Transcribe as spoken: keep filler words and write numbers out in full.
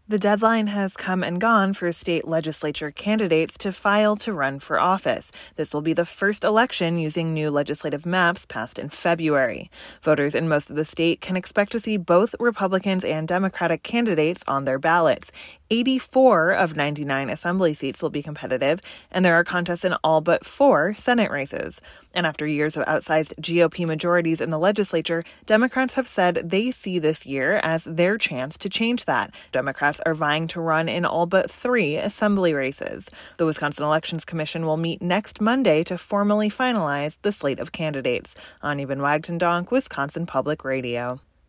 The deadline has come and gone for state legislature candidates to file to run for office. This will be the first election using new legislative maps passed in February. Voters in most of the state can expect to see both Republicans and Democratic candidates on their ballots. eighty-four of ninety-nine assembly seats will be competitive, and there are contests in all but four Senate races. And after years of outsized G O P majorities in the legislature, Democrats have said they see this year as their chance to change that. Democrats are vying to run in all but three assembly races. The Wisconsin Elections Commission will meet next Monday to formally finalize the slate of candidates. Ani Ben Wagtendonk, Wisconsin Public Radio.